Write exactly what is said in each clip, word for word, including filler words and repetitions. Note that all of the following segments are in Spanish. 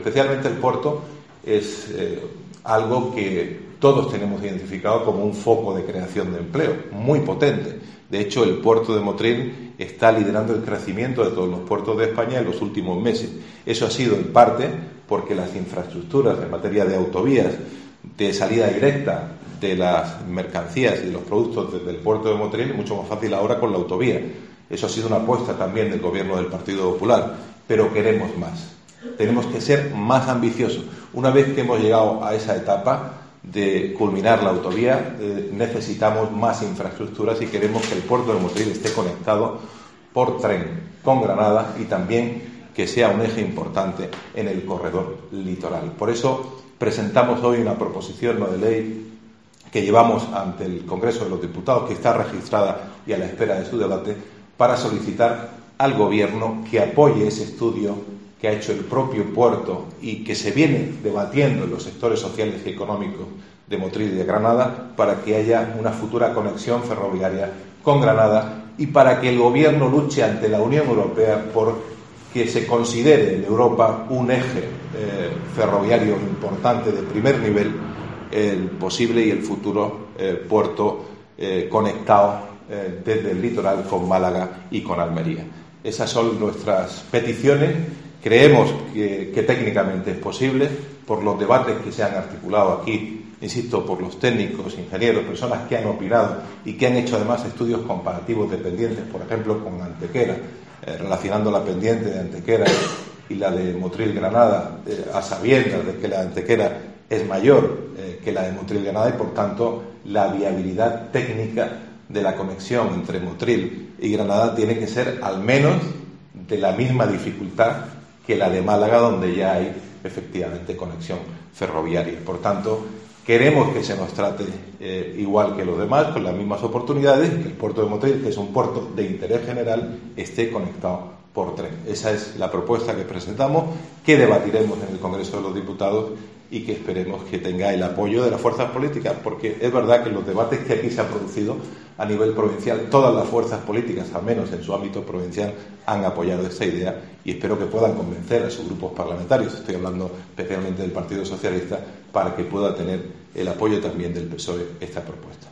Especialmente el puerto es eh, algo que todos tenemos identificado como un foco de creación de empleo muy potente. De hecho, el puerto de Motril está liderando el crecimiento de todos los puertos de España en los últimos meses. Eso ha sido en parte porque las infraestructuras en materia de autovías, de salida directa de las mercancías y de los productos desde el puerto de Motril es mucho más fácil ahora con la autovía. Eso ha sido una apuesta también del gobierno del Partido Popular, pero queremos más. Tenemos que ser más ambiciosos. Una vez que hemos llegado a esa etapa de culminar la autovía, eh, necesitamos más infraestructuras y queremos que el puerto de Motril esté conectado por tren con Granada y también que sea un eje importante en el corredor litoral. Por eso presentamos hoy una proposición no de ley que llevamos ante el Congreso de los Diputados, que está registrada y a la espera de su debate, para solicitar al Gobierno que apoye ese estudio que ha hecho el propio puerto y que se viene debatiendo en los sectores sociales y económicos de Motril y de Granada, para que haya una futura conexión ferroviaria con Granada y para que el Gobierno luche ante la Unión Europea por que se considere en Europa un eje eh, ferroviario importante de primer nivel, el posible y el futuro eh, puerto eh, conectado eh, desde el litoral con Málaga y con Almería. Esas son nuestras peticiones. Creemos que, que técnicamente es posible, por los debates que se han articulado aquí, insisto, por los técnicos, ingenieros, personas que han opinado y que han hecho además estudios comparativos de pendientes, por ejemplo, con Antequera, eh, relacionando la pendiente de Antequera y la de Motril-Granada, eh, a sabiendas de que la de Antequera es mayor eh, que la de Motril-Granada y, por tanto, la viabilidad técnica de la conexión entre Motril y Granada tiene que ser al menos de la misma dificultad que la de Málaga, donde ya hay efectivamente conexión ferroviaria. Por tanto, queremos que se nos trate eh, igual que los demás, con las mismas oportunidades, que el puerto de Motril, que es un puerto de interés general, esté conectado por tren. Esa es la propuesta que presentamos, que debatiremos en el Congreso de los Diputados y que esperemos que tenga el apoyo de las fuerzas políticas, porque es verdad que en los debates que aquí se han producido a nivel provincial, todas las fuerzas políticas, al menos en su ámbito provincial, han apoyado esta idea y espero que puedan convencer a sus grupos parlamentarios, estoy hablando especialmente del Partido Socialista, para que pueda tener el apoyo también del P S O E esta propuesta.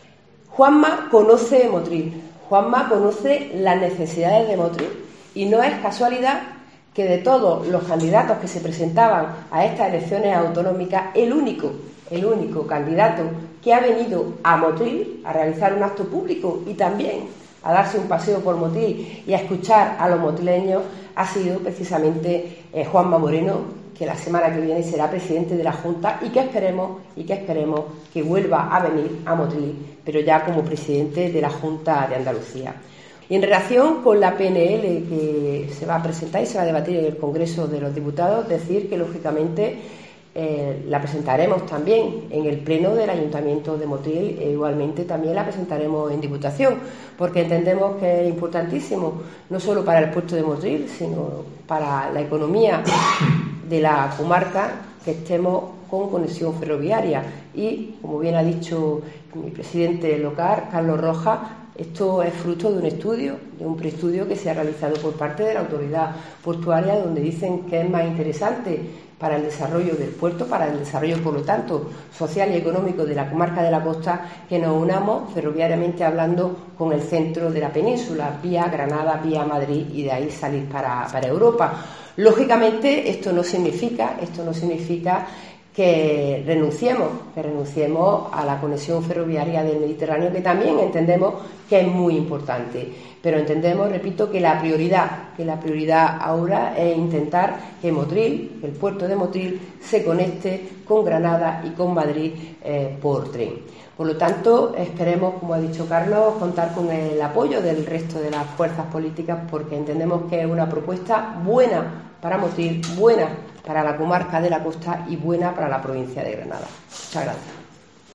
Juanma conoce Motril, Juanma conoce las necesidades de Motril y no es casualidad que de todos los candidatos que se presentaban a estas elecciones autonómicas, el único, el único candidato que ha venido a Motril a realizar un acto público y también a darse un paseo por Motril y a escuchar a los motrileños ha sido precisamente eh, Juanma Moreno, que la semana que viene será presidente de la Junta y que esperemos y que esperemos que vuelva a venir a Motril, pero ya como presidente de la Junta de Andalucía. Y en relación con la P N L que se va a presentar y se va a debatir en el Congreso de los Diputados, decir que, lógicamente, eh, la presentaremos también en el Pleno del Ayuntamiento de Motril e igualmente también la presentaremos en Diputación, porque entendemos que es importantísimo, no solo para el puerto de Motril, sino para la economía de la comarca, que estemos con conexión ferroviaria. Y, como bien ha dicho mi presidente local, Carlos Rojas, esto es fruto de un estudio, de un preestudio que se ha realizado por parte de la autoridad portuaria, donde dicen que es más interesante para el desarrollo del puerto, para el desarrollo, por lo tanto, social y económico de la comarca de la costa, que nos unamos ferroviariamente hablando con el centro de la península, vía Granada, vía Madrid y de ahí salir para, para Europa. Lógicamente, esto no significa, esto no significa que renunciemos, que renunciemos a la conexión ferroviaria del Mediterráneo, que también entendemos que es muy importante. Pero entendemos, repito, que la prioridad, que la prioridad ahora es intentar que Motril, que el puerto de Motril, se conecte con Granada y con Madrid eh, por tren. Por lo tanto, esperemos, como ha dicho Carlos, contar con el apoyo del resto de las fuerzas políticas, porque entendemos que es una propuesta buena para Motril, buena para la comarca de la costa y buena para la provincia de Granada. Muchas gracias.